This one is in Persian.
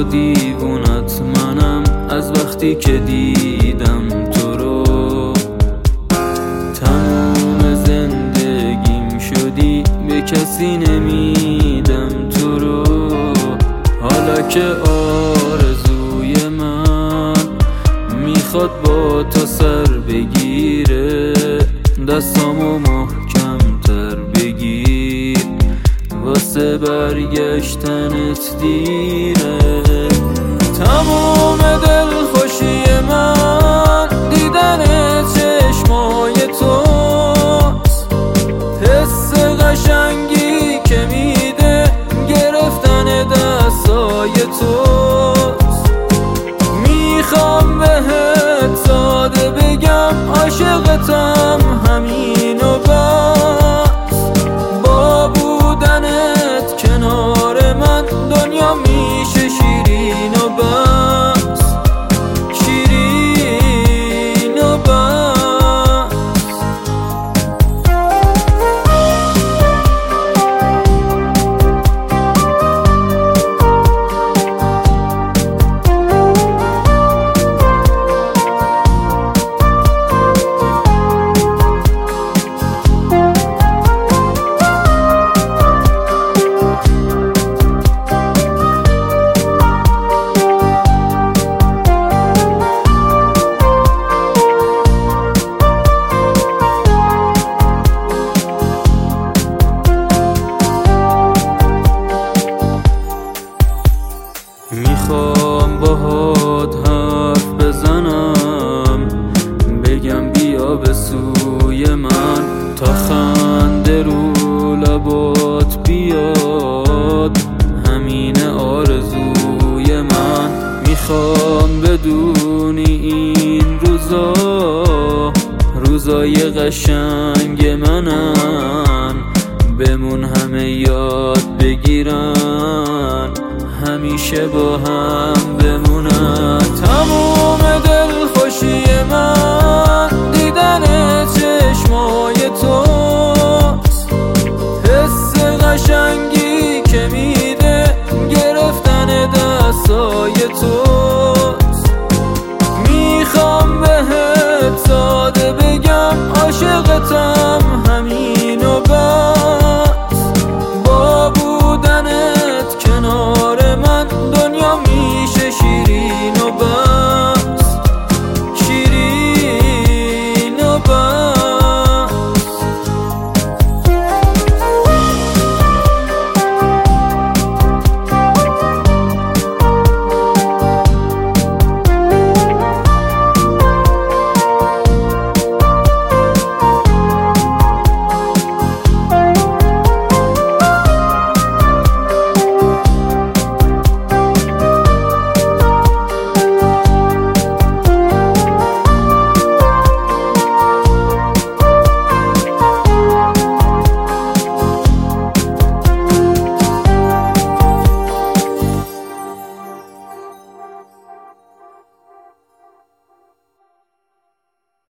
و دیوونت منم از وقتی که دیدم تو رو. تموم زندگیم شدی به کسی نمیدم تو رو. حالا که آرزوی من میخواد با تا سر بگیره، دستامو محکم تر بگیر واسه برگشتنت دیره. تمام دلخوشی من دیدن چشمای توست، حس قشنگی که میده گرفتن دستای توست. میخوام بهت ساده بگم عاشقتم همین و بس، با بودنت کنار من دنیا میشه شیرین و بس، شیرین و بس. میخوام باهات حرف بزنم، بگم بیا به سوی من تا خنده رو لبات بیاد، همین آرزوی من. میخوام بدونی این روزای قشنگ منن، بمون همه یاد بگیرن همیشه با هم بمونن. تموم دلخوشی من دیدن چشمای توست، حس قشنگی که میده گرفتن دستای توست. میخوام بهت ساده